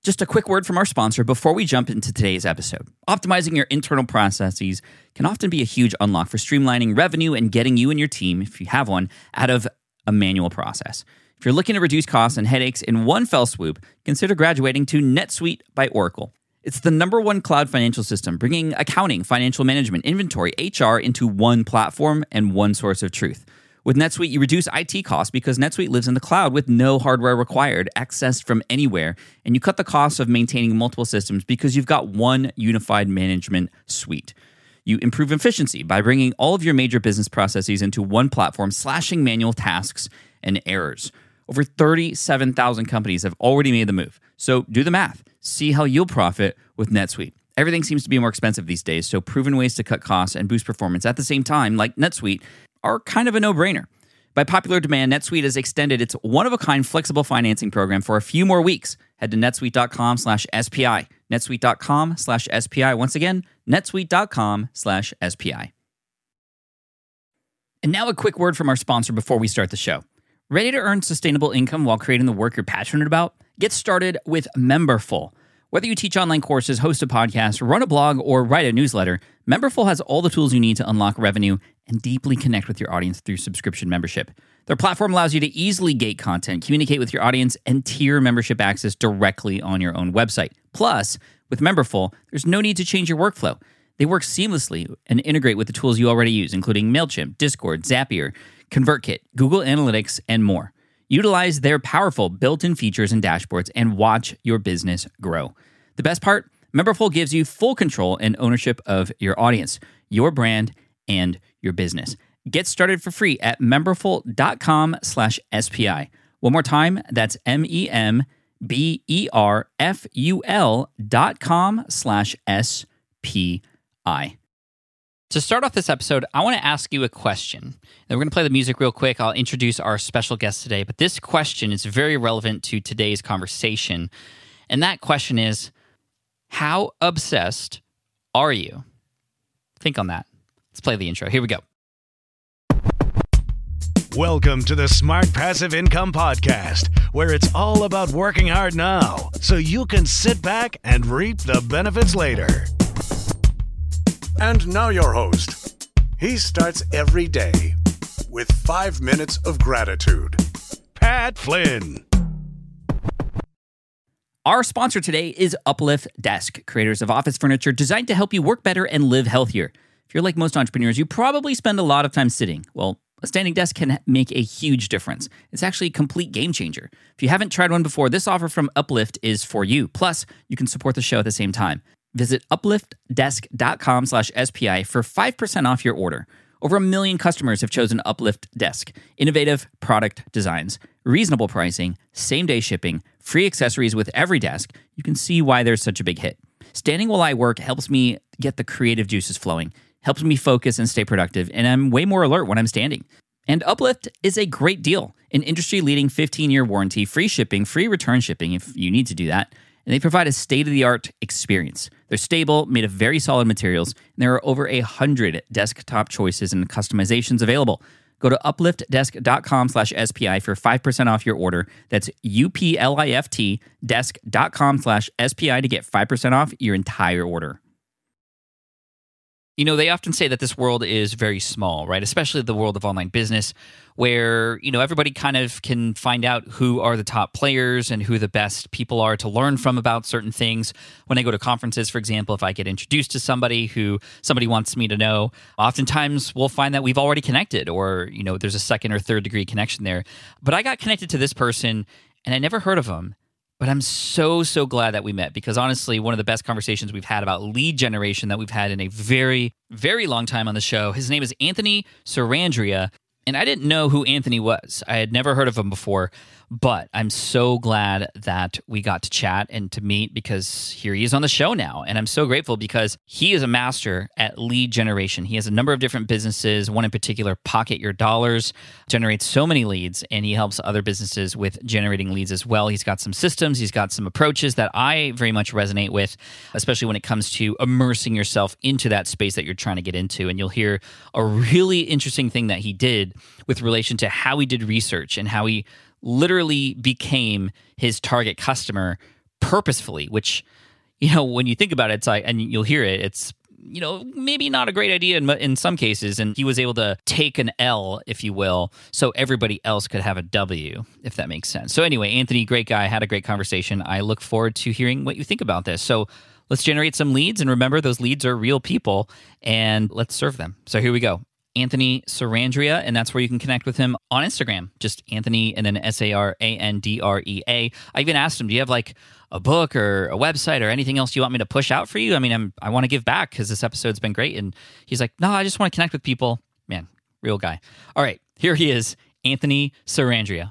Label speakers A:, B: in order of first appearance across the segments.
A: Just a quick word from our sponsor before we jump into today's episode. Optimizing your internal processes can often be a huge unlock for streamlining revenue and getting you and your team, if you have one, out of a manual process. If you're looking to reduce costs and headaches in one fell swoop, consider graduating to NetSuite by Oracle. It's the #1 cloud financial system, bringing accounting, financial management, inventory, HR into one platform and one source of truth. With NetSuite, you reduce IT costs because NetSuite lives in the cloud with no hardware required, accessed from anywhere, and you cut the cost of maintaining multiple systems because you've got one unified management suite. You improve efficiency by bringing all of your major business processes into one platform, slashing manual tasks and errors. Over 37,000 companies have already made the move. So do the math. See how you'll profit with NetSuite. Everything seems to be more expensive these days, so proven ways to cut costs and boost performance at the same time, like NetSuite, are kind of a no-brainer. By popular demand, NetSuite has extended its one-of-a-kind flexible financing program for a few more weeks. Head to netsuite.com/SPI. netsuite.com/SPI. Once again, netsuite.com/SPI. And now a quick word from our sponsor before we start the show. Ready to earn sustainable income while creating the work you're passionate about? Get started with Memberful. Whether you teach online courses, host a podcast, run a blog, or write a newsletter, Memberful has all the tools you need to unlock revenue and deeply connect with your audience through subscription membership. Their platform allows you to easily gate content, communicate with your audience, and tier membership access directly on your own website. Plus, with Memberful, there's no need to change your workflow. They work seamlessly and integrate with the tools you already use, including MailChimp, Discord, Zapier, ConvertKit, Google Analytics, and more. Utilize their powerful built-in features and dashboards and watch your business grow. The best part? Memberful gives you full control and ownership of your audience, your brand, and your business. Get started for free at memberful.com/SPI. One more time, that's memberful.com/SPI. To start off this episode, I want to ask you a question. Now, we're going to play the music real quick. I'll introduce our special guest today, but this question is very relevant to today's conversation. And that question is, how obsessed are you? Think on that. Let's play the intro. Here we go.
B: Welcome to the Smart Passive Income Podcast, where it's all about working hard now so you can sit back and reap the benefits later.
C: And now your host. He starts every day with 5 minutes of gratitude.
B: Pat Flynn.
A: Our sponsor today is Uplift Desk, creators of office furniture designed to help you work better and live healthier. If you're like most entrepreneurs, you probably spend a lot of time sitting. Well, a standing desk can make a huge difference. It's actually a complete game changer. If you haven't tried one before, this offer from Uplift is for you. Plus, you can support the show at the same time. Visit upliftdesk.com/SPI for 5% off your order. Over 1 million customers have chosen Uplift Desk. Innovative product designs, reasonable pricing, same-day shipping, free accessories with every desk. You can see why there's such a big hit. Standing while I work helps me get the creative juices flowing, helps me focus and stay productive, and I'm way more alert when I'm standing. And Uplift is a great deal. An industry-leading 15-year warranty, free shipping, free return shipping if you need to do that. And they provide a state-of-the-art experience. They're stable, made of very solid materials, and there are over 100 desktop choices and customizations available. Go to upliftdesk.com/SPI for 5% off your order. That's UPLIFT desk.com/SPI to get 5% off your entire order. You know, they often say that this world is very small, right? Especially the world of online business, where, you know, everybody kind of can find out who are the top players and who the best people are to learn from about certain things. When I go to conferences, for example, if I get introduced to somebody who somebody wants me to know, oftentimes we'll find that we've already connected, or, you know, there's a second or third degree connection there. But I got connected to this person and I never heard of them. But I'm so glad that we met, because honestly, one of the best conversations we've had about lead generation that we've had in a very, very long time on the show. His name is Anthony Sarandria, and I didn't know who Anthony was. I had never heard of him before, but I'm so glad that we got to chat and to meet, because here he is on the show now. And I'm so grateful because he is a master at lead generation. He has a number of different businesses, one in particular, Pocket Your Dollars, generates so many leads, and he helps other businesses with generating leads as well. He's got some systems, he's got some approaches that I very much resonate with, especially when it comes to immersing yourself into that space that you're trying to get into. And you'll hear a really interesting thing that he did with relation to how he did research and how he literally became his target customer purposefully, which, when you think about it, it's like, and you'll hear it, it's, maybe not a great idea in some cases. And he was able to take an L, if you will, so everybody else could have a W, if that makes sense. So anyway, Anthony, great guy, had a great conversation. I look forward to hearing what you think about this. So let's generate some leads. And remember, those leads are real people, and let's serve them. So here we go. Anthony Sarandrea, and that's where you can connect with him on Instagram. Just Anthony and then Sarandrea. I even asked him, do you have like a book or a website or anything else you want me to push out for you? I mean, I want to give back because this episode's been great. And he's like, no, I just want to connect with people. Man, real guy. All right, here he is, Anthony Sarandrea.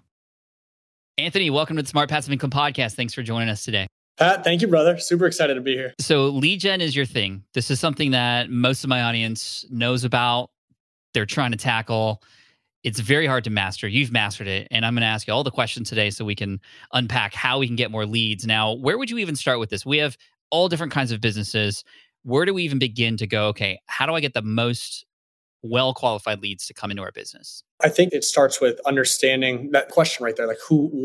A: Anthony, welcome to the Smart Passive Income Podcast. Thanks for joining us today.
D: Pat, thank you, brother. Super excited to be here.
A: So lead gen is your thing. This is something that most of my audience knows about. They're trying to tackle. It's very hard to master. You've mastered it. And I'm going to ask you all the questions today so we can unpack how we can get more leads. Now, where would you even start with this? We have all different kinds of businesses. Where do we even begin to go, okay, how do I get the most well-qualified leads to come into our business?
D: I think it starts with understanding that question right there, like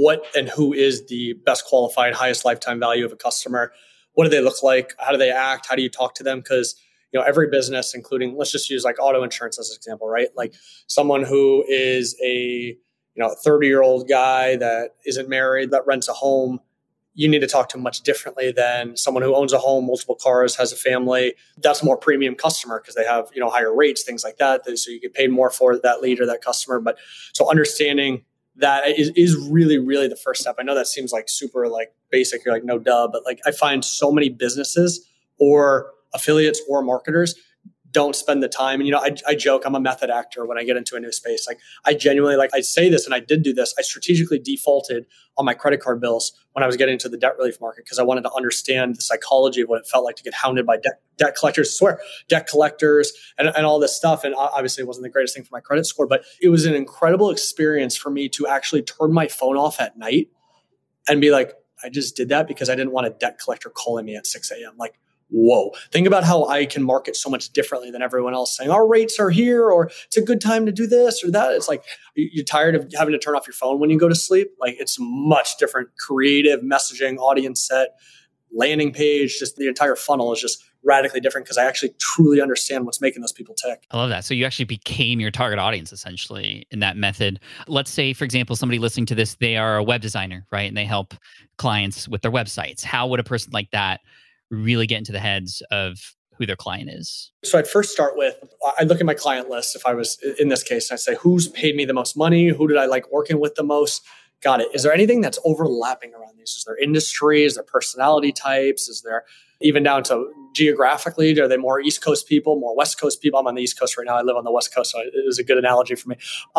D: who is the best qualified, highest lifetime value of a customer? What do they look like? How do they act? How do you talk to them? Because every business, including, let's just use like auto insurance as an example, right? Like someone who is a 30-year-old guy that isn't married, that rents a home, you need to talk to them much differently than someone who owns a home, multiple cars, has a family. That's a more premium customer because they have, higher rates, things like that. So you get paid more for that lead or that customer. But so understanding that is really, really the first step. I know that seems like super like basic. You're like, no duh. But like I find so many businesses or affiliates or marketers don't spend the time. And, I joke, I'm a method actor when I get into a new space. Like I genuinely, I say this and I did do this. I strategically defaulted on my credit card bills when I was getting into the debt relief market because I wanted to understand the psychology of what it felt like to get hounded by debt collectors, debt collectors and all this stuff. And obviously it wasn't the greatest thing for my credit score, but it was an incredible experience for me to actually turn my phone off at night and be like, I just did that because I didn't want a debt collector calling me at 6 a.m. Like, whoa, think about how I can market so much differently than everyone else saying our rates are here, or it's a good time to do this or that. It's like, you're tired of having to turn off your phone when you go to sleep. Like it's much different creative messaging, audience set, landing page, just the entire funnel is just radically different because I actually truly understand what's making those people tick.
A: I love that. So you actually became your target audience essentially in that method. Let's say, for example, somebody listening to this, they are a web designer, right? And they help clients with their websites. How would a person like that really get into the heads of who their client is?
D: So I'd first start with, I'd look at my client list. If I was in this case, I'd say, who's paid me the most money? Who did I like working with the most? Got it. Is there anything that's overlapping around these? Is there industry? Is there personality types? Is there even down to geographically? Are they more East Coast people, more West Coast people? I'm on the East Coast right now. I live on the West Coast, so it was a good analogy for me.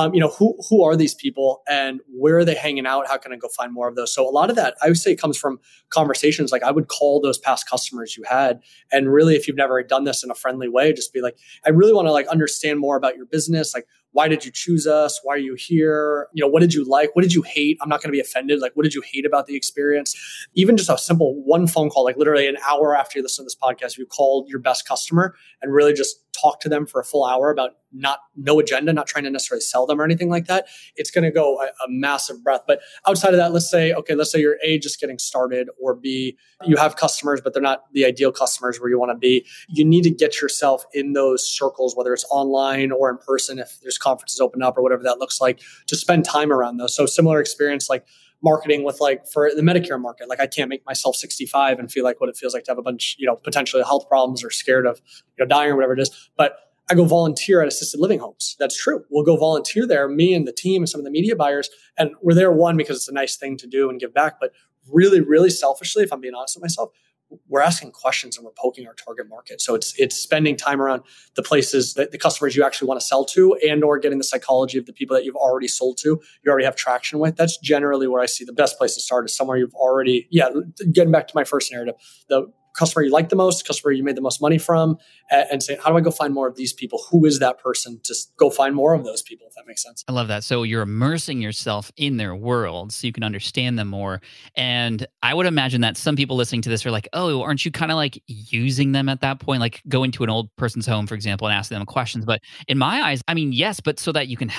D: Who are these people and where are they hanging out? How can I go find more of those? So a lot of that, I would say, comes from conversations. Like I would call those past customers you had, and really, if you've never done this in a friendly way, just be like, I really want to understand more about your business. Like, why did you choose us? Why are you here? What did you like? What did you hate? I'm not going to be offended. Like, what did you hate about the experience? Even just a simple one phone call, like literally an hour after you listen to this podcast, you called your best customer and really just talk to them for a full hour about no agenda, not trying to necessarily sell them or anything like that. It's going to go a massive breadth. But outside of that, let's say you're A, just getting started, or B, you have customers, but they're not the ideal customers where you want to be. You need to get yourself in those circles, whether it's online or in person, if there's conferences open up or whatever that looks like, to spend time around those. So similar experience, like marketing with for the Medicare market. Like I can't make myself 65 and feel like what it feels like to have a bunch, potentially health problems or scared of, dying or whatever it is. But I go volunteer at assisted living homes. That's true. We'll go volunteer there, me and the team and some of the media buyers. And we're there, one, because it's a nice thing to do and give back. But really, really selfishly, if I'm being honest with myself, we're asking questions and we're poking our target market. So it's spending time around the places that the customers you actually want to sell to, and or getting the psychology of the people that you've already sold to, you already have traction with. That's generally where I see the best place to start, is somewhere you've already, getting back to my first narrative, the customer you like the most, customer you made the most money from, and say, how do I go find more of these people? Who is that person? Just go find more of those people, if that makes sense.
A: I love that. So you're immersing yourself in their world so you can understand them more. And I would imagine that some people listening to this are like, oh, aren't you kind of like using them at that point? Like go into an old person's home, for example, and ask them questions. But in my eyes, I mean, yes, but so that you can help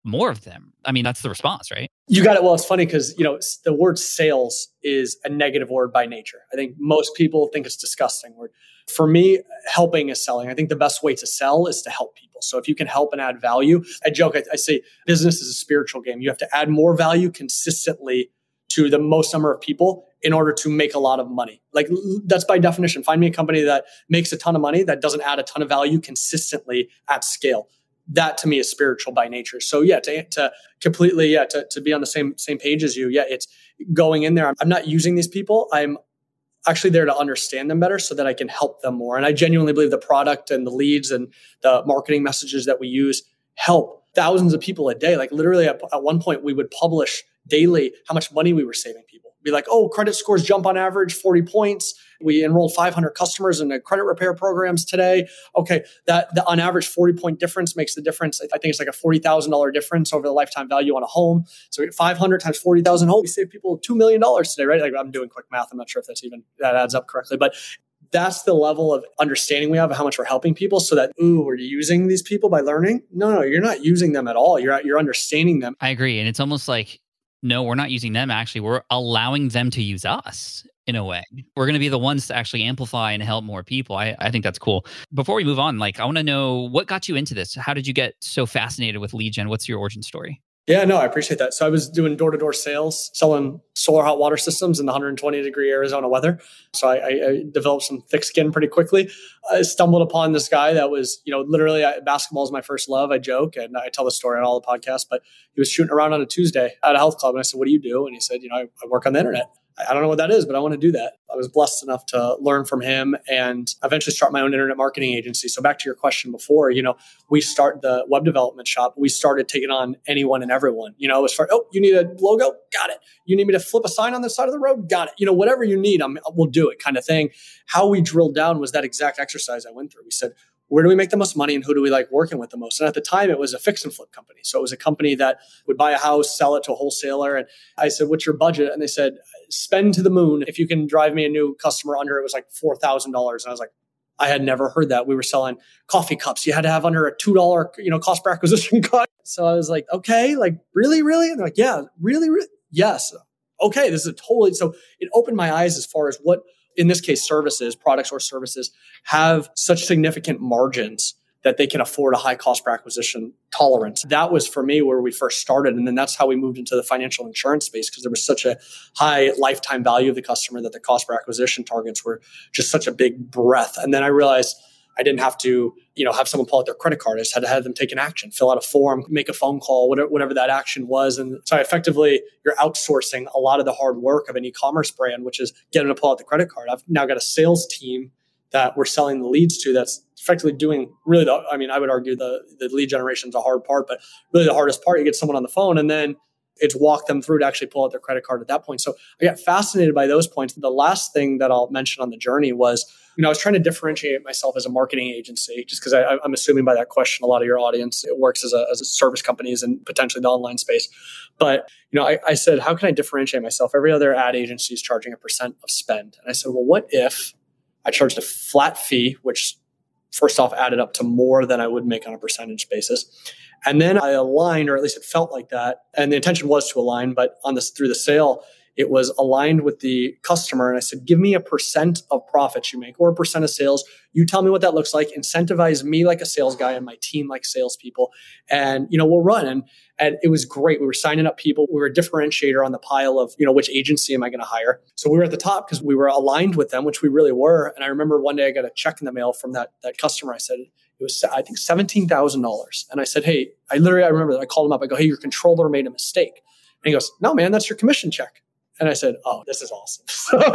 A: more of them. I mean, that's the response, right?
D: You got it. Well, it's funny because, the word sales is a negative word by nature. I think most people think it's a disgusting word. For me, helping is selling. I think the best way to sell is to help people. So if you can help and add value, I joke, I say business is a spiritual game. You have to add more value consistently to the most number of people in order to make a lot of money. Like that's by definition. Find me a company that makes a ton of money that doesn't add a ton of value consistently at scale. That to me is spiritual by nature. So to completely, to be on the same page as you. Yeah, it's going in there. I'm not using these people. I'm actually there to understand them better so that I can help them more. And I genuinely believe the product and the leads and the marketing messages that we use help thousands of people a day. Like literally at one point we would publish daily how much money we were saving people. Be like, oh, credit scores jump on average 40 points. We enrolled 500 customers in the credit repair programs today. Okay, that on average 40-point difference makes the difference. I think it's like a $40,000 difference over the lifetime value on a home. So 500 times 40,000 home, we save people $2 million today, right? Like I'm doing quick math. I'm not sure if that adds up correctly, but that's the level of understanding we have of how much we're helping people so that, we're using these people by learning. No, you're not using them at all. You're understanding them.
A: I agree. And it's almost like, no, we're not using them. Actually, we're allowing them to use us in a way. We're going to be the ones to actually amplify and help more people. I think that's cool. Before we move on, I want to know what got you into this? How did you get so fascinated with lead gen? What's your origin story?
D: Yeah, no, I appreciate that. So I was doing door-to-door sales, selling solar hot water systems in the 120-degree Arizona weather. So I developed some thick skin pretty quickly. I stumbled upon this guy that was, literally basketball is my first love. I joke and I tell the story on all the podcasts, but he was shooting around on a Tuesday at a health club. And I said, what do you do? And he said, I work on the internet. I don't know what that is, but I want to do that. I was blessed enough to learn from him and eventually start my own internet marketing agency. So back to your question before, we start the web development shop. We started taking on anyone and everyone. It was you need a logo? Got it. You need me to flip a sign on the side of the road? Got it. Whatever you need, we'll do it kind of thing. How we drilled down was that exact exercise I went through. We said, where do we make the most money and who do we like working with the most? And at the time, it was a fix and flip company. So it was a company that would buy a house, sell it to a wholesaler. And I said, what's your budget? And they said, spend to the moon. If you can drive me a new customer under, it was like $4,000. And I was like, I had never heard that. We were selling coffee cups. You had to have under a $2, cost per acquisition cost. So I was like, okay, like really? And they're like, yeah, really? Yes. Okay, this is so it opened my eyes as far as what, in this case, products or services have such significant margins that they can afford a high cost per acquisition tolerance. That was for me where we first started. And then that's how we moved into the financial insurance space because there was such a high lifetime value of the customer that the cost per acquisition targets were just such a big breadth. And then I realized I didn't have to, have someone pull out their credit card. I just had to have them take an action, fill out a form, make a phone call, whatever that action was. And so effectively, you're outsourcing a lot of the hard work of an e-commerce brand, which is getting to pull out the credit card. I've now got a sales team that we're selling the leads to that's effectively doing really I would argue the lead generation is a hard part, but really the hardest part, you get someone on the phone and then it's walk them through to actually pull out their credit card at that point. So I got fascinated by those points. The last thing that I'll mention on the journey was, I was trying to differentiate myself as a marketing agency, just because I'm assuming by that question, a lot of your audience, it works as a service companies and potentially the online space. But, I said, how can I differentiate myself? Every other ad agency is charging a % of spend. And I said, well, what if I charged a flat fee, which first off added up to more than I would make on a percentage basis. And then I aligned, or at least it felt like that. And the intention was to align, but through the sale, it was aligned with the customer. And I said, give me a % of profits you make or a % of sales. You tell me what that looks like. Incentivize me like a sales guy and my team like salespeople. And, we'll run. And it was great. We were signing up people. We were a differentiator on the pile of, which agency am I going to hire? So we were at the top because we were aligned with them, which we really were. And I remember one day I got a check in the mail from that customer. I said, it was, I think, $17,000. And I said, hey, I remember that I called him up. I go, hey, your controller made a mistake. And he goes, no, man, that's your commission check. And I said, oh, this is awesome.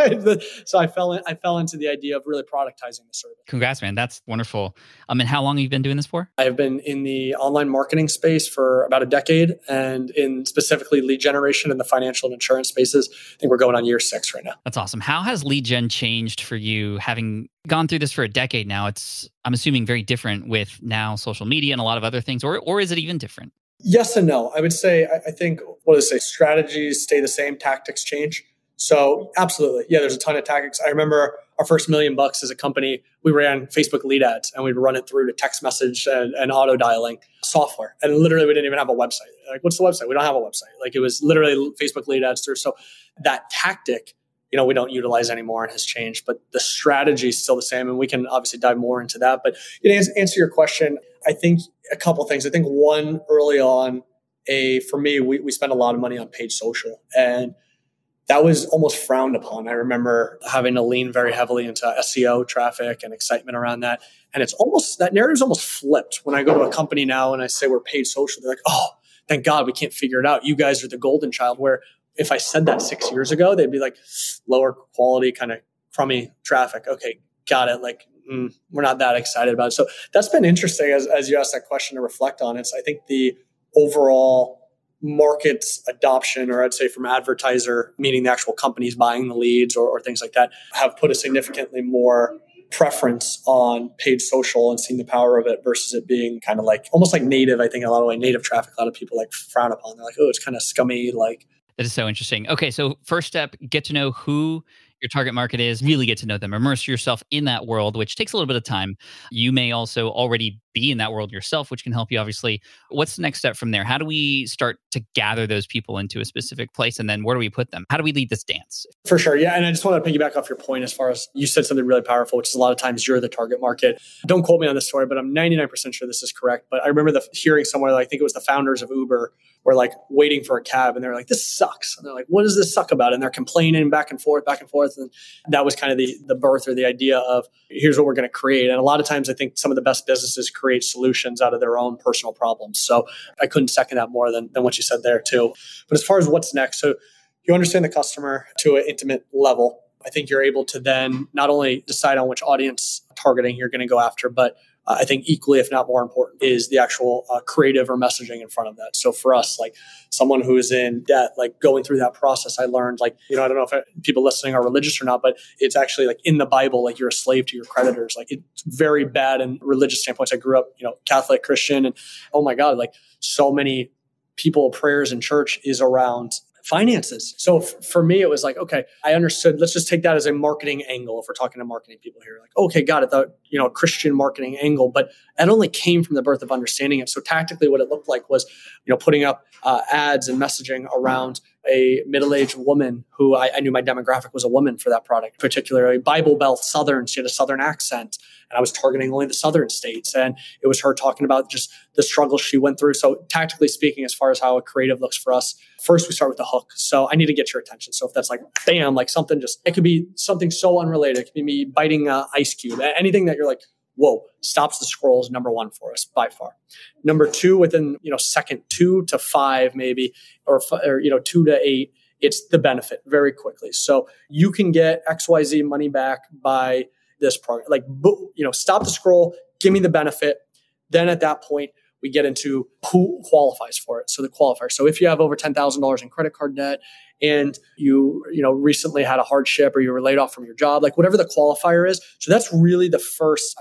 D: So I fell into the idea of really productizing the service.
A: Congrats, man. That's wonderful. And how long have you been doing this for?
D: I have been in the online marketing space for about a decade, and in specifically lead generation in the financial and insurance spaces. I think we're going on year 6 right now.
A: That's awesome. How has lead gen changed for you, having gone through this for a decade now? It's, I'm assuming, very different with now social media and a lot of other things, or is it even different?
D: Yes and no. I would say, I think, strategies stay the same, tactics change. So absolutely. Yeah, there's a ton of tactics. I remember our first $1 million as a company, we ran Facebook lead ads and we'd run it through to text message and auto dialing software. And literally we didn't even have a website. Like, what's the website? We don't have a website. Like, it was literally Facebook lead ads through. So that tactic, we don't utilize anymore and has changed, but the strategy is still the same. And we can obviously dive more into that. But answer your question, I think a couple of things. I think one, early on, for me, we spent a lot of money on paid social, and that was almost frowned upon. I remember having to lean very heavily into SEO traffic and excitement around that. And that narrative's almost flipped. When I go to a company now and I say we're paid social, they're like, oh, thank God we can't figure it out. You guys are the golden child. Where if I said that 6 years ago, they'd be like, lower quality, kind of crummy traffic. Okay, got it. Like, we're not that excited about it. So that's been interesting as you asked that question to reflect on. I think the overall market adoption, or I'd say from advertiser, meaning the actual companies buying the leads or things like that, have put a significantly more preference on paid social and seeing the power of it versus it being kind of like almost like native. I think a lot of native traffic, a lot of people like frown upon. They're like, oh, it's kind of scummy. Like,
A: that is so interesting. Okay, so first step, get to know who your target market is, really get to know them, immerse yourself in that world, which takes a little bit of time. You may also already be in that world yourself, which can help you, obviously. What's the next step from there? How do we start to gather those people into a specific place? And then where do we put them? How do we lead this dance?
D: For sure. Yeah. And I just want to piggyback off your point as far as you said something really powerful, which is a lot of times you're the target market. Don't quote me on this story, but I'm 99% sure this is correct. But I remember hearing somewhere, I think it was the founders of Uber, were like waiting for a cab and they're like, this sucks. And they're like, what does this suck about? And they're complaining back and forth. And that was kind of the birth or the idea of here's what we're going to create. And a lot of times I think some of the best businesses create solutions out of their own personal problems. So I couldn't second that more than what you said there too. But as far as what's next, so you understand the customer to an intimate level. I think you're able to then not only decide on which audience targeting you're going to go after, but I think equally, if not more important, is the actual creative or messaging in front of that. So for us, like someone who is in debt, like going through that process, I learned I don't know if people listening are religious or not, but it's actually like in the Bible, like you're a slave to your creditors. Like it's very bad in religious standpoints. I grew up, Catholic, Christian, and oh my God, like so many people, prayers in church is around finances. So for me, it was like, okay, I understood. Let's just take that as a marketing angle. If we're talking to marketing people here, like, okay, got it. The, Christian marketing angle, but it only came from the birth of understanding it. So tactically what it looked like was, putting up ads and messaging around a middle-aged woman who I knew my demographic was a woman for that product, particularly Bible Belt Southern. She had a Southern accent and I was targeting only the Southern states. And it was her talking about just the struggles she went through. So tactically speaking, as far as how a creative looks for us, first we start with the hook. So I need to get your attention. So if that's like, bam, like something it could be something so unrelated. It could be me biting an ice cube, anything that you're like, whoa, stops the scroll is number one for us by far. Number two, within, second 2 to 5, maybe, or 2 to 8, it's the benefit very quickly. So you can get XYZ money back by this program. Like, stop the scroll, give me the benefit. Then at that point, we get into who qualifies for it. So the qualifier. So if you have over $10,000 in credit card debt and you recently had a hardship or you were laid off from your job, like whatever the qualifier is. So that's really the first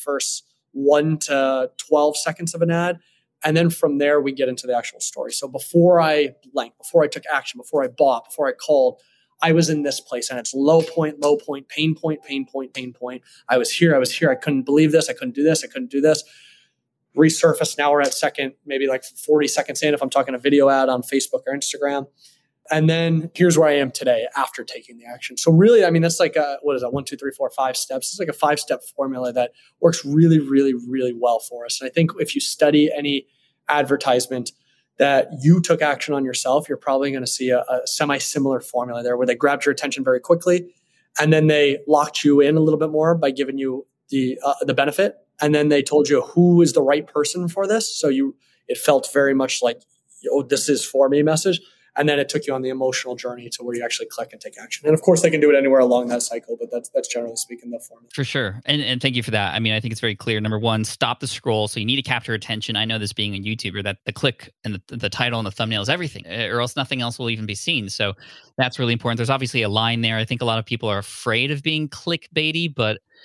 D: 1 to 12 seconds of an ad. And then from there, we get into the actual story. So before I took action, before I bought, before I called, I was in this place and it's low point, pain point. I was here. I couldn't believe this. I couldn't do this. I couldn't do this. Resurface. Now we're at second, maybe like 40 seconds in if I'm talking a video ad on Facebook or Instagram. And then here's where I am today after taking the action. So really, that's like 1, 2, 3, 4, 5 steps. It's like a 5-step formula that works really, really, really well for us. And I think if you study any advertisement that you took action on yourself, you're probably going to see a semi-similar formula there where they grabbed your attention very quickly and then they locked you in a little bit more by giving you the benefit. And then they told you who is the right person for this. So it felt very much like, this is for me message. And then it took you on the emotional journey to where you actually click and take action. And of course, they can do it anywhere along that cycle, but that's generally speaking the formula.
A: For sure. And thank you for that. I think it's very clear. Number one, stop the scroll. So you need to capture attention. I know this being a YouTuber, that the click and the title and the thumbnail is everything, or else nothing else will even be seen. So that's really important. There's obviously a line there. I think a lot of people are afraid of being clickbaity, but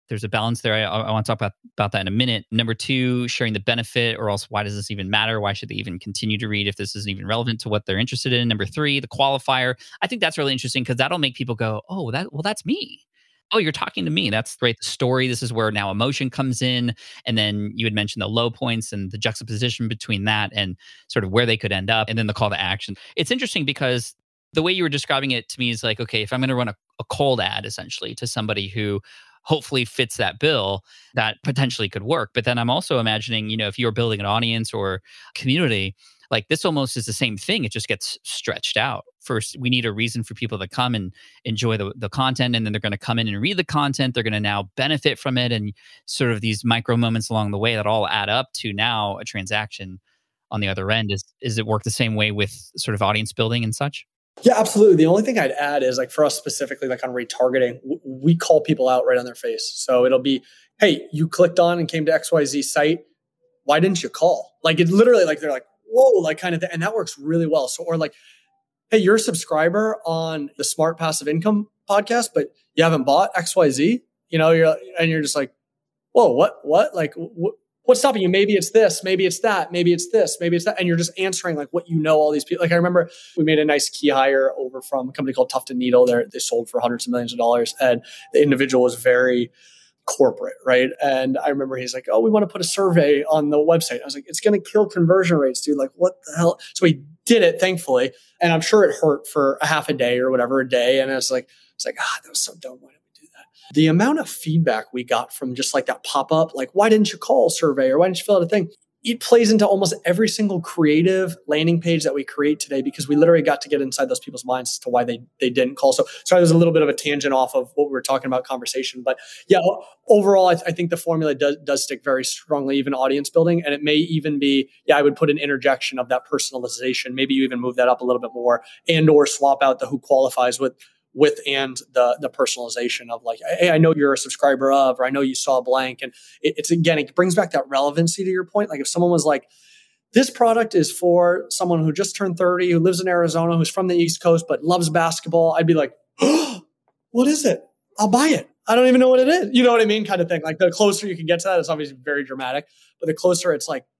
A: there's a balance there. I want to talk about that in a minute. Number two, sharing the benefit, or else why does this even matter? Why should they even continue to read if this isn't even relevant to what they're interested in? Number three, the qualifier. I think that's really interesting because that'll make people go, oh, that's me. Oh, you're talking to me. That's right. The story. This is where now emotion comes in. And then you had mentioned the low points and the juxtaposition between that and sort of where they could end up. And then the call to action. It's interesting because the way you were describing it to me is like, okay, if I'm going to run a cold ad essentially to somebody who hopefully fits that bill, that potentially could work. But then I'm also imagining, if you're building an audience or community, like this almost is the same thing. It just gets stretched out. First, we need a reason for people to come and enjoy the content. And then they're going to come in and read the content. They're going to now benefit from it. And sort of these micro moments along the way that all add up to now a transaction on the other end. Is it work the same way with sort of audience building and such?
D: Yeah, absolutely. The only thing I'd add is like for us specifically, like on retargeting, we call people out right on their face. So it'll be, hey, you clicked on and came to XYZ site. Why didn't you call? Like it literally, like they're like, whoa, like kind of thing. And that works really well. So, or like, hey, you're a subscriber on the Smart Passive Income podcast, but you haven't bought XYZ, you're just like, whoa, what? Like, what's stopping you? Maybe it's this, maybe it's that, maybe it's this, maybe it's that. And you're just answering like what all these people. Like I remember we made a nice key hire over from a company called Tuft & Needle. They sold for hundreds of millions of dollars. And the individual was very corporate, right? And I remember he's like, oh, we want to put a survey on the website. I was like, it's going to kill conversion rates, dude. Like, what the hell? So he did it, thankfully. And I'm sure it hurt for a half a day or whatever a day. And that was so dumb. Why did we do that? The amount of feedback we got from just like that pop-up, like, why didn't you call survey or why didn't you fill out a thing? It plays into almost every single creative landing page that we create today because we literally got to get inside those people's minds as to why they didn't call. So sorry, there's a little bit of a tangent off of what we were talking about conversation. But yeah, overall, I think the formula does stick very strongly, even audience building. And it may even be, I would put an interjection of that personalization. Maybe you even move that up a little bit more and or swap out the who qualifies with and the personalization of like, hey, I know you're a subscriber of, or I know you saw blank. And it brings back that relevancy to your point. Like if someone was like, this product is for someone who just turned 30, who lives in Arizona, who's from the East Coast, but loves basketball. I'd be like, oh, what is it? I'll buy it. I don't even know what it is. You know what I mean? Kind of thing. Like the closer you can get to that, it's obviously very dramatic, but the closer it's like,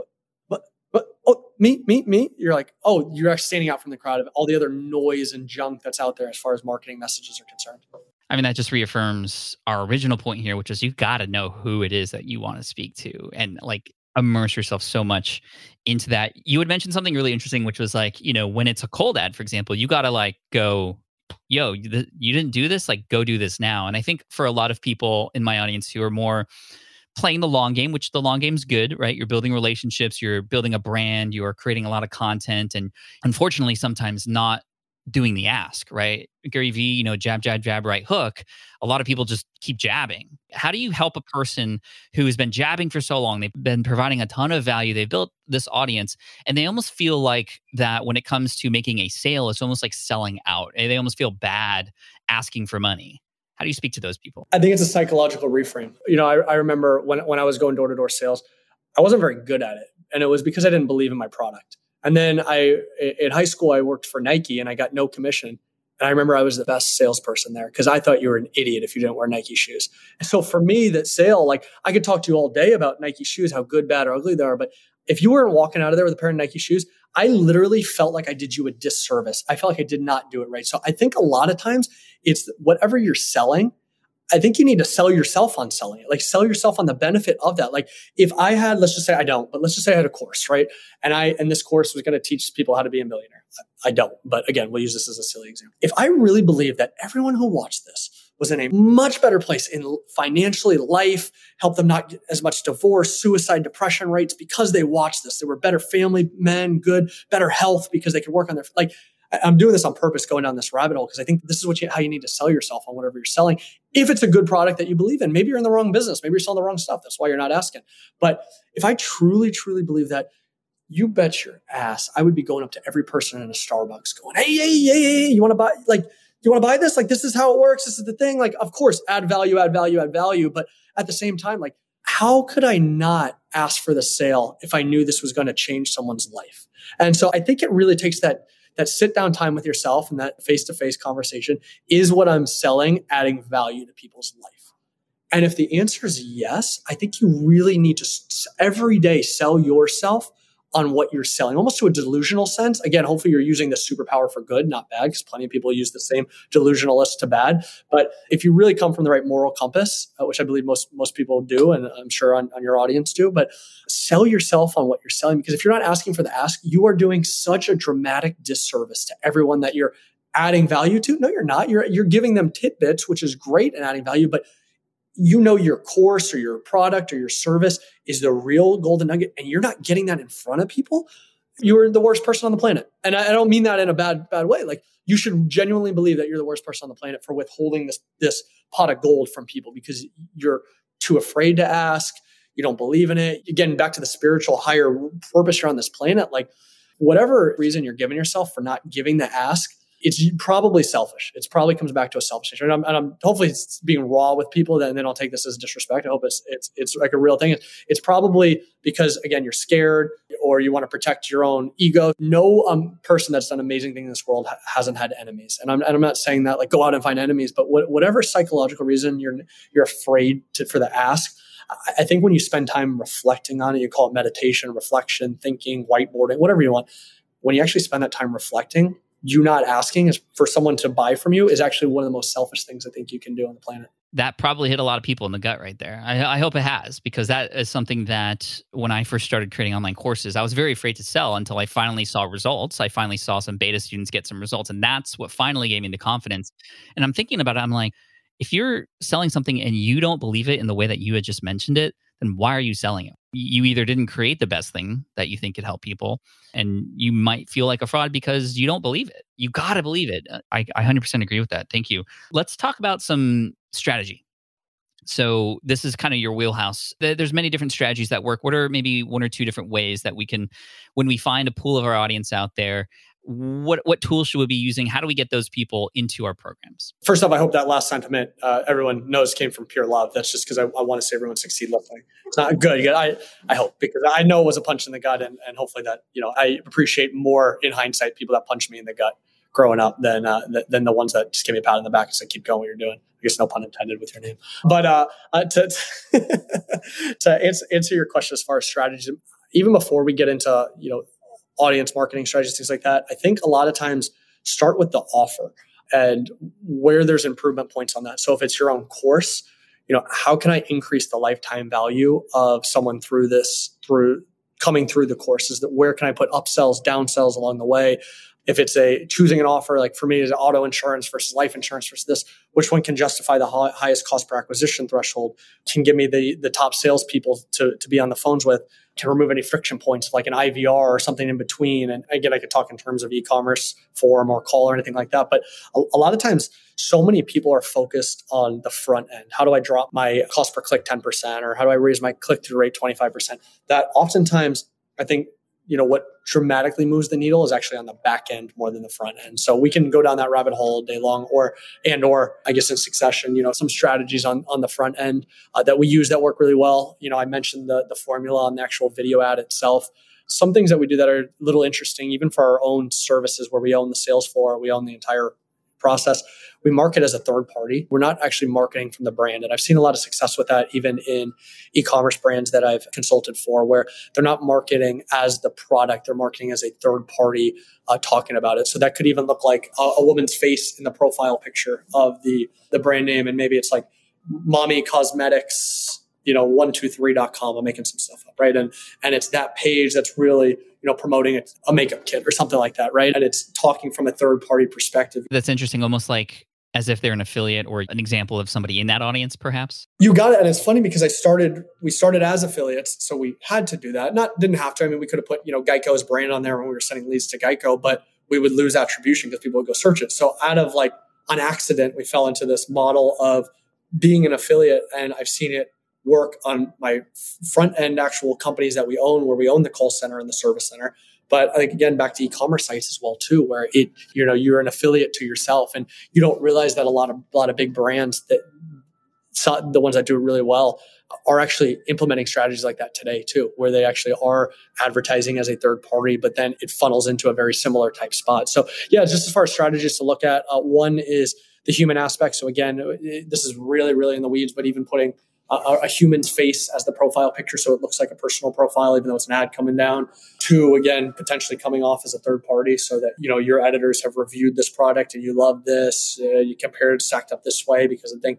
D: me. You're like, oh, you're actually standing out from the crowd of all the other noise and junk that's out there as far as marketing messages are concerned.
A: I mean, that just reaffirms our original point here, which is you've got to know who it is that you want to speak to and like immerse yourself so much into that. You had mentioned something really interesting, which was like, when it's a cold ad, for example, you got to like go, yo, you didn't do this, like go do this now. And I think for a lot of people in my audience who are more playing the long game, which the long game's good, right? You're building relationships, you're building a brand, you're creating a lot of content, and unfortunately, sometimes not doing the ask, right? Gary Vee, jab, jab, jab, right hook. A lot of people just keep jabbing. How do you help a person who has been jabbing for so long? They've been providing a ton of value. They've built this audience, and they almost feel like that when it comes to making a sale, it's almost like selling out. They almost feel bad asking for money. How do you speak to those people?
D: I think it's a psychological reframe. I remember when I was going door-to-door sales, I wasn't very good at it. And it was because I didn't believe in my product. And then in high school, I worked for Nike and I got no commission. And I remember I was the best salesperson there because I thought you were an idiot if you didn't wear Nike shoes. And so for me, that sale, like I could talk to you all day about Nike shoes, how good, bad, or ugly they are. But if you weren't walking out of there with a pair of Nike shoes, I literally felt like I did you a disservice. I felt like I did not do it right. So I think a lot of times it's whatever you're selling, I think you need to sell yourself on selling it. Like sell yourself on the benefit of that. Like if I had, let's just say I don't, but let's just say I had a course, right? And this course was going to teach people how to be a millionaire. I don't, but again, we'll use this as a silly example. If I really believe that everyone who watched this was in a much better place in financially, life, help them not get as much divorce, suicide, depression rates because they watched this. They were better family men, good, better health because they could work on their, like, I'm doing this on purpose, going down this rabbit hole, because I think this is how you need to sell yourself on whatever you're selling. If it's a good product that you believe in, maybe you're in the wrong business. Maybe you're selling the wrong stuff. That's why you're not asking. But if I truly, truly believe that, you bet your ass, I would be going up to every person in a Starbucks going, hey, you want to buy, like, you want to buy this? Like, this is how it works. This is the thing. Like, of course, add value. But at the same time, like, how could I not ask for the sale if I knew this was going to change someone's life? And so I think it really takes that sit down time with yourself and that face-to-face conversation. Is what I'm selling adding value to people's life? And if the answer is yes, I think you really need to every day sell yourself on what you're selling, almost to a delusional sense. Again, hopefully you're using the superpower for good, not bad, because plenty of people use the same delusionalist to bad. But if you really come from the right moral compass, which I believe most people do, and I'm sure on your audience do, but sell yourself on what you're selling. Because if you're not asking for the ask, you are doing such a dramatic disservice to everyone that you're adding value to. No, you're not. You're giving them tidbits, which is great and adding value, but your course or your product or your service is the real golden nugget, and you're not getting that in front of people, you're the worst person on the planet. And I don't mean that in a bad way. Like, you should genuinely believe that you're the worst person on the planet for withholding this pot of gold from people because you're too afraid to ask. You don't believe in it. Again, back to the spiritual higher purpose you're on this planet. Like, whatever reason you're giving yourself for not giving the ask, it's probably selfish. It probably comes back to a selfish nature. And I'm hopefully it's being raw with people, and then I'll take this as disrespect. I hope it's like a real thing. It's probably because, again, you're scared or you want to protect your own ego. No person that's done amazing things in this world hasn't had enemies. And I'm not saying that like go out and find enemies, but whatever psychological reason you're afraid for the ask, I think when you spend time reflecting on it, you call it meditation, reflection, thinking, whiteboarding, whatever you want. When you actually spend that time reflecting, you not asking is for someone to buy from you is actually one of the most selfish things I think you can do on the planet.
A: That probably hit a lot of people in the gut right there. I hope it has, because that is something that when I first started creating online courses, I was very afraid to sell until I finally saw results. I finally saw some beta students get some results, and that's what finally gave me the confidence. And I'm thinking about it, I'm like, if you're selling something and you don't believe it in the way that you had just mentioned it, then why are you selling it? You either didn't create the best thing that you think could help people, and you might feel like a fraud because you don't believe it. You got to believe it. I 100% agree with that. Thank you. Let's talk about some strategy. So this is kind of your wheelhouse. There's many different strategies that work. What are maybe one or two different ways that we can, when we find a pool of our audience out there, what tools should we be using? How do we get those people into our programs?
D: First off, I hope that last sentiment everyone knows came from pure love. That's just because I want to see everyone succeed listening. It's not good. I hope, because I know it was a punch in the gut, and hopefully that, I appreciate more in hindsight people that punched me in the gut growing up than the ones that just give me a pat on the back and say, keep going what you're doing. I guess no pun intended with your name. But to answer your question as far as strategies, even before we get into, audience marketing strategies, things like that, I think a lot of times start with the offer and where there's improvement points on that. So if it's your own course, how can I increase the lifetime value of someone through coming through the courses? That where can I put upsells, downsells along the way? If it's choosing an offer, like for me, is auto insurance versus life insurance versus this, which one can justify the highest cost per acquisition threshold, can give me the top salespeople to be on the phones with, can remove any friction points like an IVR or something in between. And again, I could talk in terms of e-commerce, forum or call or anything like that. But a lot of times, so many people are focused on the front end. How do I drop my cost per click 10%? Or how do I raise my click-through rate 25%? That oftentimes, I think, what dramatically moves the needle is actually on the back end more than the front end. So we can go down that rabbit hole all day long, or I guess in succession, some strategies on the front end that we use that work really well. I mentioned the formula on the actual video ad itself. Some things that we do that are a little interesting, even for our own services where we own the sales floor, we own the entire process. We market as a third party. We're not actually marketing from the brand. And I've seen a lot of success with that, even in e-commerce brands that I've consulted for, where they're not marketing as the product, they're marketing as a third party talking about it. So that could even look like a woman's face in the profile picture of the brand name. And maybe it's like Mommy Cosmetics, 123.com. I'm making some stuff up, right? And it's that page that's really, promoting a makeup kit or something like that, right? And it's talking from a third party perspective.
A: That's interesting, almost like as if they're an affiliate or an example of somebody in that audience, perhaps?
D: You got it. And it's funny because we started as affiliates, so we had to do that. Didn't have to. I mean, we could have put, Geico's brand on there when we were sending leads to Geico, but we would lose attribution because people would go search it. So out of on accident, we fell into this model of being an affiliate, and I've seen it work on my front end actual companies that we own, where we own the call center and the service center. But I think, again, back to e-commerce sites as well too, where you're an affiliate to yourself, and you don't realize that a lot of big brands, that the ones that do it really well, are actually implementing strategies like that today too, where they actually are advertising as a third party, but then it funnels into a very similar type spot. So yeah, just as far as strategies to look at, one is the human aspect. So again, this is really, really in the weeds, but even putting a human's face as the profile picture so it looks like a personal profile, even though it's an ad coming down. 2, again, potentially coming off as a third party so that, your editors have reviewed this product and you love this. You compare it stacked up this way because of ding.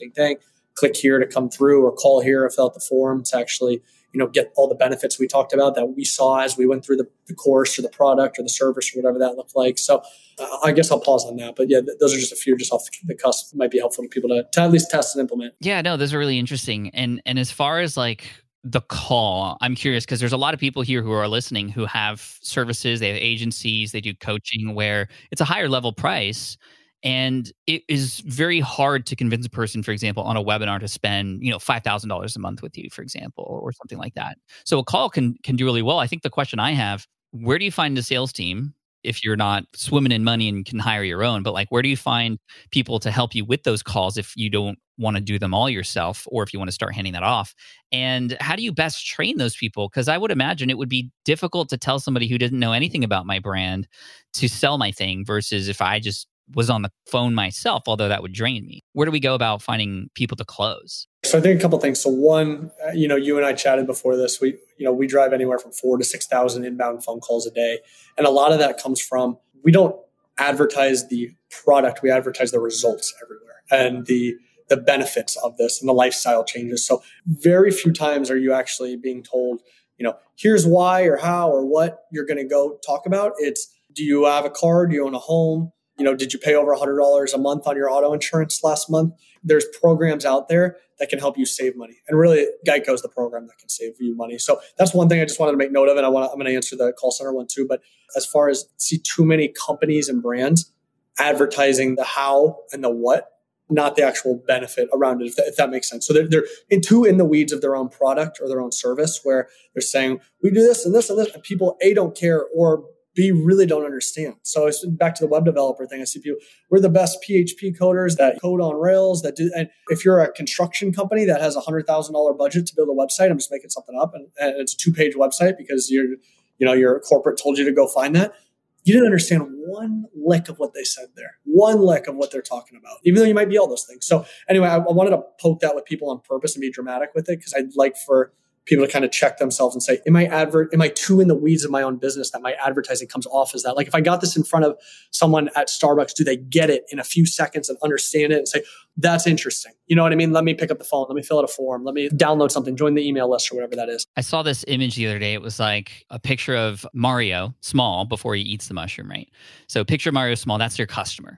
D: Click here to come through or call here or fill out the form to actually, get all the benefits we talked about that we saw as we went through the course or the product or the service or whatever that looked like. So I guess I'll pause on that. But yeah, those are just a few just off the cusp. Might be helpful to people to at least test and implement.
A: Yeah, no, those are really interesting. And as far as like the call, I'm curious because there's a lot of people here who are listening who have services, they have agencies, they do coaching where it's a higher level price. And it is very hard to convince a person, for example, on a webinar to spend, $5,000 a month with you, for example, or something like that. So a call can do really well. I think the question I have, where do you find a sales team if you're not swimming in money and can hire your own? But like, where do you find people to help you with those calls if you don't want to do them all yourself, or if you want to start handing that off? And how do you best train those people? Because I would imagine it would be difficult to tell somebody who didn't know anything about my brand to sell my thing versus if I just was on the phone myself, although that would drain me. Where do we go about finding people to close?
D: So I think a couple of things. So one, you and I chatted before this. We drive anywhere from 4,000 to 6,000 inbound phone calls a day. And a lot of that comes from, we don't advertise the product, we advertise the results everywhere and the benefits of this and the lifestyle changes. So very few times are you actually being told, here's why or how or what you're going to go talk about. It's, do you have a car? Do you own a home? Did you pay over $100 a month on your auto insurance last month? There's programs out there that can help you save money. And really, Geico is the program that can save you money. So that's one thing I just wanted to make note of. And I'm going to answer the call center one too. But as far as see too many companies and brands advertising the how and the what, not the actual benefit around it, if that makes sense. So they're in the weeds of their own product or their own service where they're saying, we do this and this and this. And people, A, don't care, or B, really don't understand. So it's back to the web developer thing. I see people, we're the best PHP coders that code on Rails that do. And if you're a construction company that has $100,000 budget to build a website, I'm just making something up, and it's a 2-page website because your corporate told you to go find that. You didn't understand one lick of what they said there, one lick of what they're talking about, even though you might be all those things. So anyway, I wanted to poke that with people on purpose and be dramatic with it because I'd like for people to kind of check themselves and say, am I too in the weeds of my own business that my advertising comes off as that? Like if I got this in front of someone at Starbucks, do they get it in a few seconds and understand it and say, that's interesting? You know what I mean? Let me pick up the phone. Let me fill out a form. Let me download something, join the email list or whatever that is.
A: I saw this image the other day. It was like a picture of Mario small before he eats the mushroom, right? So picture Mario small, that's your customer.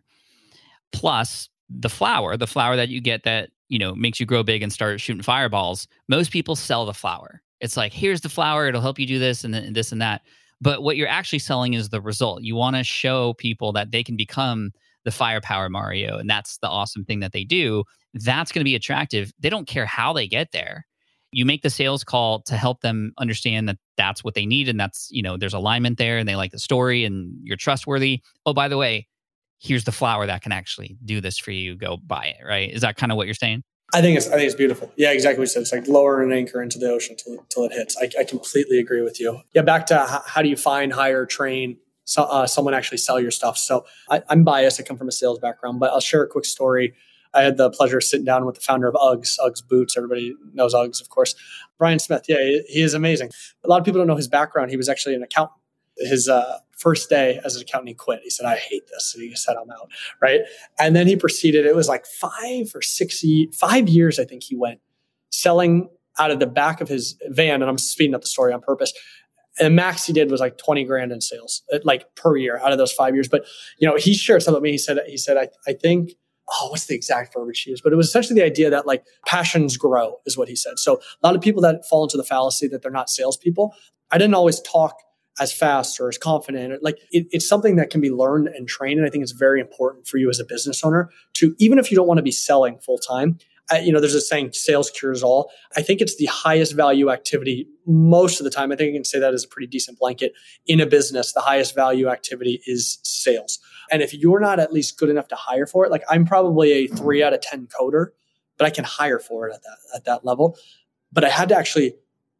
A: Plus the flower that you get that makes you grow big and start shooting fireballs. Most people sell the flower. It's like, here's the flower. It'll help you do this and this and that. But what you're actually selling is the result. You want to show people that they can become the firepower Mario. And that's the awesome thing that they do. That's going to be attractive. They don't care how they get there. You make the sales call to help them understand that that's what they need. And that's, there's alignment there and they like the story and you're trustworthy. Oh, by the way, here's the flower that can actually do this for you. Go buy it, right? Is that kind of what you're saying?
D: I think it's beautiful. Yeah, exactly what you said. It's like lower an anchor into the ocean till it hits. I completely agree with you. Yeah, back to how do you find, hire, train someone actually sell your stuff? So I'm biased. I come from a sales background, but I'll share a quick story. I had the pleasure of sitting down with the founder of Uggs Boots. Everybody knows Uggs, of course. Brian Smith. Yeah, he is amazing. A lot of people don't know his background. He was actually an accountant. His first day as an accountant, he quit. He said, I hate this. And he said, I'm out. Right. And then he proceeded. It was like 5 years, I think he went selling out of the back of his van. And I'm speeding up the story on purpose. And max he did was like 20 grand in sales, like per year out of those 5 years. But, he shared something with me. He said, I think, what's the exact verbiage he used? But it was essentially the idea that like passions grow is what he said. So a lot of people that fall into the fallacy that they're not salespeople. I didn't always talk as fast or as confident. Like it's something that can be learned and trained. And I think it's very important for you as a business owner to, even if you don't want to be selling full time, there's a saying, sales cures all. I think it's the highest value activity most of the time. I think you can say that as a pretty decent blanket in a business. The highest value activity is sales. And if you're not at least good enough to hire for it, like I'm probably a 3 out of 10 coder, but I can hire for it at that level. But I had to actually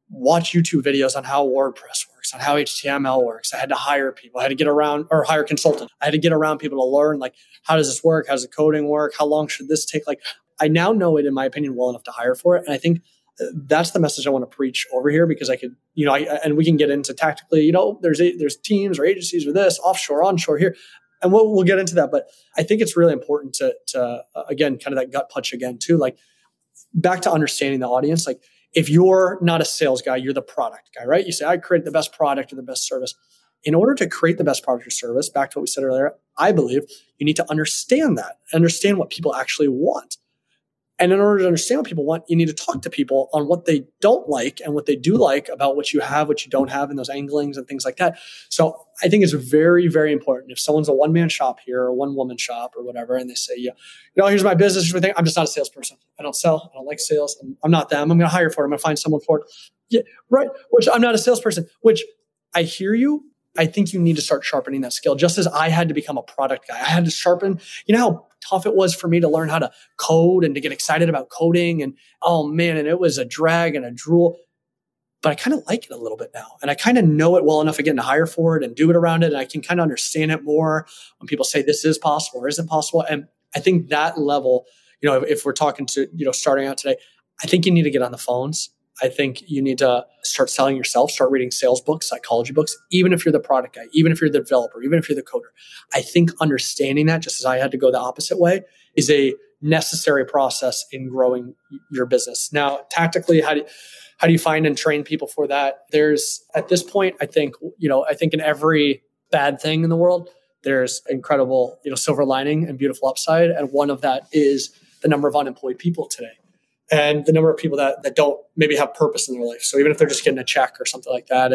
D: watch YouTube videos on how WordPress works, on how HTML works. I had to hire people. I had to get around or hire consultants. I had to get around people to learn, like, how does this work? How does the coding work? How long should this take? Like, I now know it, in my opinion, well enough to hire for it. And I think that's the message I want to preach over here, because I could, and we can get into tactically, there's teams or agencies or this, offshore, onshore here. And we'll get into that. But I think it's really important to again, kind of that gut punch again too, like back to understanding the audience. Like, if you're not a sales guy, you're the product guy, right? You say, I create the best product or the best service. In order to create the best product or service, back to what we said earlier, I believe you need to understand what people actually want. And in order to understand what people want, you need to talk to people on what they don't like and what they do like about what you have, what you don't have, and those anglings and things like that. So I think it's very, very important. If someone's a one-man shop here or one-woman shop or whatever, and they say, here's my business, here's my thing. I'm just not a salesperson. I don't sell. I don't like sales. I'm not them. I'm going to hire for it. I'm going to find someone for it. Yeah, right. Which I'm not a salesperson, which I hear you. I think you need to start sharpening that skill, just as I had to become a product guy. I had to sharpen, how tough it was for me to learn how to code and to get excited about coding. And oh man, and it was a drag and a drool. But I kind of like it a little bit now. And I kind of know it well enough again to hire for it and do it around it. And I can kind of understand it more when people say this is possible or isn't possible. And I think that level, if we're talking to, starting out today, I think you need to get on the phones. I think you need to start selling yourself, start reading sales books, psychology books, even if you're the product guy, even if you're the developer, even if you're the coder. I think understanding that, just as I had to go the opposite way, is a necessary process in growing your business. Now, tactically, how do you find and train people for that? There's, at this point, I think in every bad thing in the world, there's incredible, silver lining and beautiful upside. And one of that is the number of unemployed people today. And the number of people that don't maybe have purpose in their life. So even if they're just getting a check or something like that,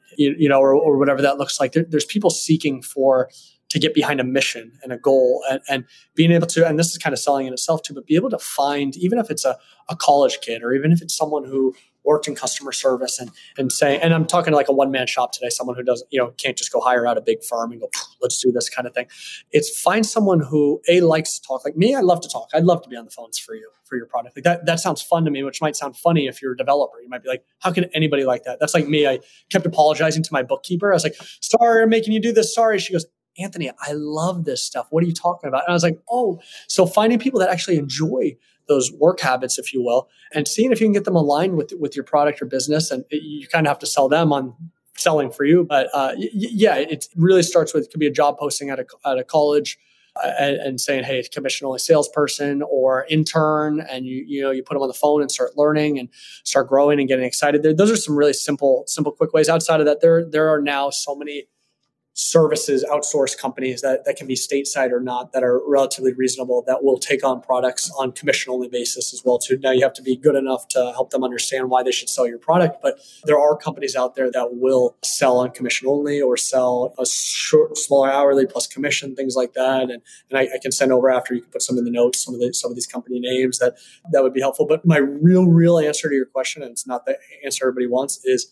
D: or whatever that looks like, there's people seeking to get behind a mission and a goal, and being able to, and this is kind of selling in itself too, but be able to find, even if it's a college kid, or even if it's someone who worked in customer service and say, and I'm talking like a one-man shop today, someone who doesn't, can't just go hire out a big firm and go, let's do this kind of thing. It's find someone who likes to talk. Like me, I love to talk. I'd love to be on the phones for you, for your product. Like that sounds fun to me, which might sound funny if you're a developer. You might be like, how can anybody like that? That's like me. I kept apologizing to my bookkeeper. I was like, sorry, I'm making you do this. Sorry. She goes, Anthony, I love this stuff. What are you talking about? And I was like, oh, so finding people that actually enjoy those work habits, if you will, and seeing if you can get them aligned with your product or business. And you kind of have to sell them on selling for you. But it really starts with, it could be a job posting at a college and saying, hey, commission only salesperson or intern. And you put them on the phone and start learning and start growing and getting excited. Those are some really simple, quick ways. Outside of that, there are now so many services, outsourced companies that can be stateside or not, that are relatively reasonable, that will take on products on commission only basis as well too. Now you have to be good enough to help them understand why they should sell your product, but there are companies out there that will sell on commission only or sell a smaller hourly plus commission, things like that. And I can send over after, you can put some in the notes, some of these company names that would be helpful. But my real answer to your question, and it's not the answer everybody wants, is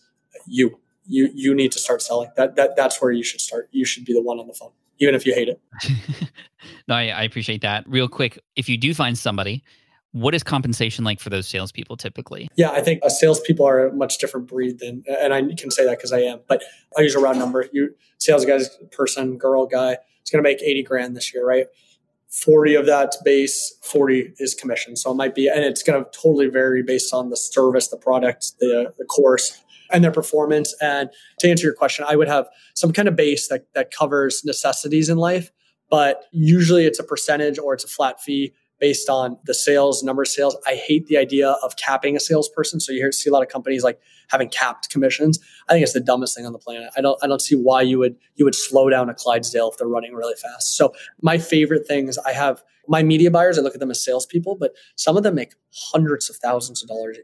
D: you need to start selling. That's where you should start. You should be the one on the phone, even if you hate it.
A: No, I appreciate that. Real quick, if you do find somebody, what is compensation like for those salespeople typically?
D: Yeah, I think salespeople are a much different breed than, and I can say that because I am, but I'll use a round number. Sales guy's person, girl, guy, is going to make 80 grand this year, right? 40 of that's base, 40 is commission. So it might be, and it's going to totally vary based on the service, the product, the course, and their performance. And to answer your question, I would have some kind of base that covers necessities in life, but usually it's a percentage or it's a flat fee based on the sales, number of sales. I hate the idea of capping a salesperson. So you see a lot of companies like having capped commissions. I think it's the dumbest thing on the planet. I don't see why you would slow down a Clydesdale if they're running really fast. So my favorite things, I have my media buyers, I look at them as salespeople, but some of them make hundreds of thousands of dollars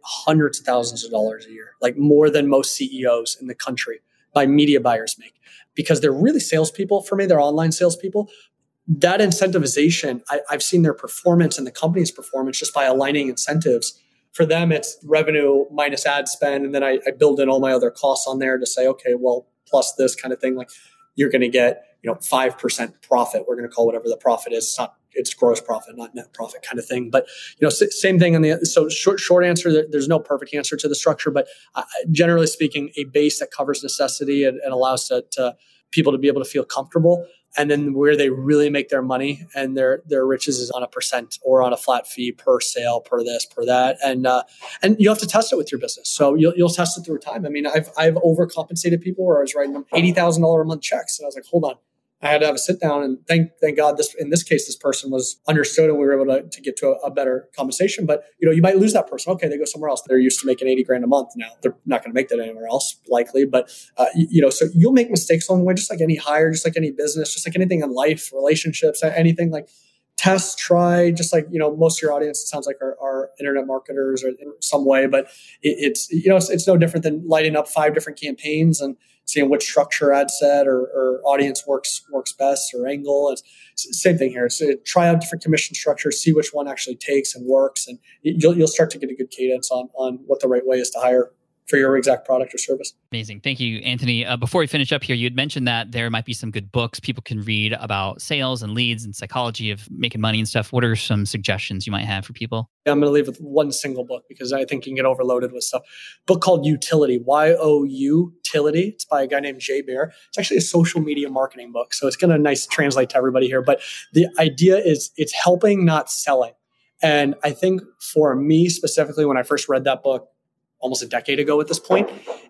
D: a year, like more than most CEOs in the country. My media buyers make, because they're really salespeople for me. They're online salespeople. That incentivization, I've seen their performance and the company's performance just by aligning incentives. For them, it's revenue minus ad spend. And then I build in all my other costs on there to say, okay, well, plus this kind of thing, like you're going to get, 5% profit. We're going to call whatever the profit is. It's not it's gross profit, not net profit kind of thing. But, same thing on so short answer, there's no perfect answer to the structure, but generally speaking, a base that covers necessity and allows to people to be able to feel comfortable. And then where they really make their money and their riches is on a percent or on a flat fee per sale, per this, per that. And you have to test it with your business. So you'll test it through time. I mean, I've overcompensated people where I was writing them $80,000 a month checks. And I was like, hold on. I had to have a sit down, and thank God in this case, this person was understood and we were able to get to a better compensation. But, you might lose that person. Okay, they go somewhere else. They're used to making $80,000 a month. Now they're not going to make that anywhere else likely. But, so you'll make mistakes along the way, just like any hire, just like any business, just like anything in life, relationships, anything like test, try, just like, most of your audience, it sounds like are internet marketers or in some way, but it's no different than lighting up 5 different campaigns and seeing which structure, ad set or audience works best or angle. It's same thing here. So try out different commission structures, see which one actually takes and works, and you'll start to get a good cadence on what the right way is to hire for your exact product or service.
A: Amazing. Thank you, Anthony. Before we finish up here, you had mentioned that there might be some good books people can read about sales and leads and psychology of making money and stuff. What are some suggestions you might have for people?
D: I'm going to leave with one single book because I think you can get overloaded with stuff. Book called Utility, Y-O-U-Tility. It's by a guy named Jay Baer. It's actually a social media marketing book. So it's going to translate to everybody here. But the idea is it's helping, not selling. And I think for me specifically, when I first read that book, almost a decade ago at this point,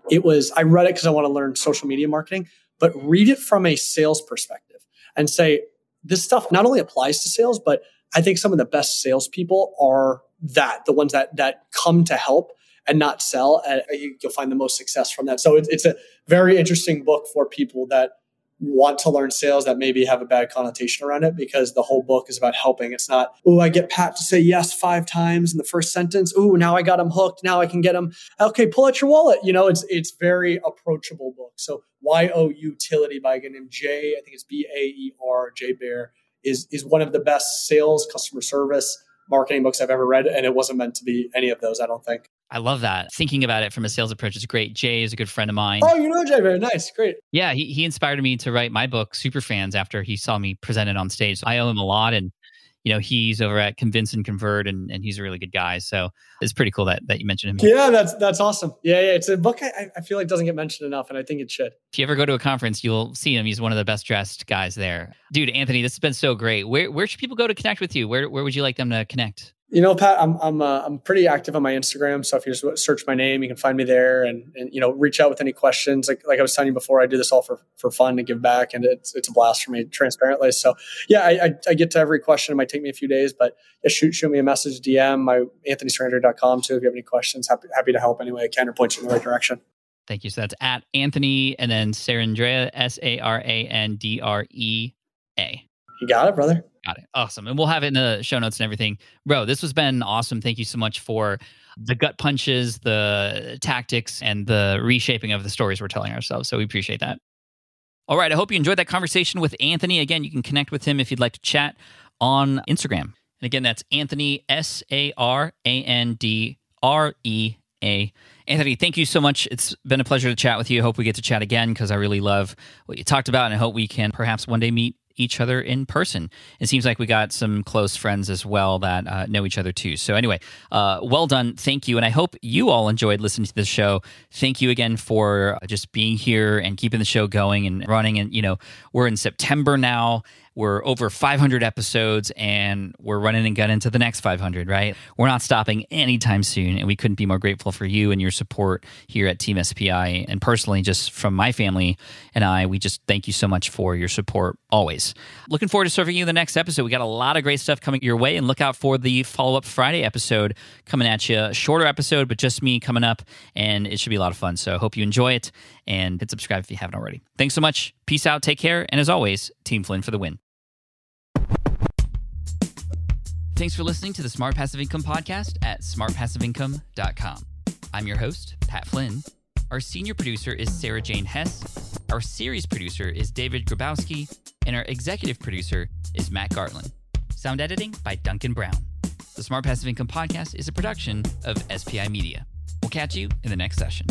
D: I read it because I want to learn social media marketing, but read it from a sales perspective and say, this stuff not only applies to sales, but I think some of the best salespeople are the ones that come to help and not sell. And you'll find the most success from that. So it's a very interesting book for people that want to learn sales that maybe have a bad connotation around it, because the whole book is about helping. It's not, I get Pat to say yes 5 times in the first sentence. Now I got him hooked. Now I can get him. Okay, pull out your wallet. It's very approachable book. So Y-O-Utility by a guy named Jay, I think it's B-A-E-R, Jay Baer, is one of the best sales, customer service, marketing books I've ever read. And it wasn't meant to be any of those, I don't think.
A: I love that. Thinking about it from a sales approach is great. Jay is a good friend of mine.
D: Oh, you know Jay very nice. Great.
A: Yeah, he inspired me to write my book, Superfans, after he saw me present it on stage. So I owe him a lot. And, he's over at Convince and Convert, and he's a really good guy. So it's pretty cool that you mentioned him.
D: Yeah, that's awesome. Yeah. It's a book I feel like doesn't get mentioned enough, and I think it should.
A: If you ever go to a conference, you'll see him. He's one of the best dressed guys there. Dude, Anthony, this has been so great. Where should people go to connect with you? Where would you like them to connect?
D: Pat, I'm pretty active on my Instagram. So if you just search my name, you can find me there and reach out with any questions. Like I was telling you before, I do this all for fun to give back, and it's a blast for me, transparently. So yeah, I get to every question. It might take me a few days, but shoot me a message, DM my AnthonySarandrea.com too. If you have any questions, happy to help any way I can or point you in the right direction.
A: Thank you. So that's at Anthony and then Sarandrea, Sarandrea.
D: You got it, brother.
A: Got it. Awesome. And we'll have it in the show notes and everything. Bro, this has been awesome. Thank you so much for the gut punches, the tactics, and the reshaping of the stories we're telling ourselves. So we appreciate that. All right. I hope you enjoyed that conversation with Anthony. Again, you can connect with him if you'd like to chat on Instagram. And again, that's Anthony, Sarandrea. Anthony, thank you so much. It's been a pleasure to chat with you. I hope we get to chat again because I really love what you talked about, and I hope we can perhaps one day meet each other in person. It seems like we got some close friends as well that know each other too. So anyway, well done. Thank you. And I hope you all enjoyed listening to this show. Thank you again for just being here and keeping the show going and running. And, we're in September now. We're over 500 episodes, and we're running and gunning to the next 500, right? We're not stopping anytime soon, and we couldn't be more grateful for you and your support here at Team SPI. And personally, just from my family and I, we just thank you so much for your support always. Looking forward to serving you the next episode. We got a lot of great stuff coming your way, and look out for the follow-up Friday episode coming at you. Shorter episode, but just me coming up, and it should be a lot of fun. So I hope you enjoy it, and hit subscribe if you haven't already. Thanks so much. Peace out. Take care. And as always, Team Flynn for the win. Thanks for listening to the Smart Passive Income Podcast at smartpassiveincome.com. I'm your host, Pat Flynn. Our senior producer is Sarah Jane Hess. Our series producer is David Grabowski. And our executive producer is Matt Gartland. Sound editing by Duncan Brown. The Smart Passive Income Podcast is a production of SPI Media. We'll catch you in the next session.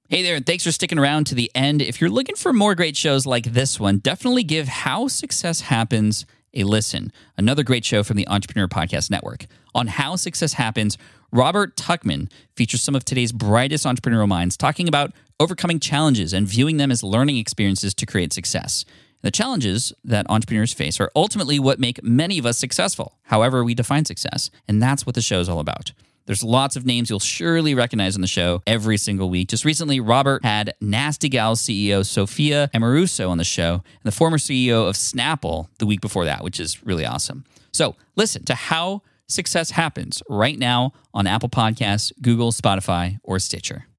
A: Hey there, and thanks for sticking around to the end. If you're looking for more great shows like this one, definitely give How Success Happens a listen. Another great show from the Entrepreneur Podcast Network. On How Success Happens, Robert Tuchman features some of today's brightest entrepreneurial minds talking about overcoming challenges and viewing them as learning experiences to create success. The challenges that entrepreneurs face are ultimately what make many of us successful, however we define success. And that's what the show is all about. There's lots of names you'll surely recognize on the show every single week. Just recently, Robert had Nasty Gal's CEO Sophia Amoruso on the show, and the former CEO of Snapple the week before that, which is really awesome. So listen to How Success Happens right now on Apple Podcasts, Google, Spotify, or Stitcher.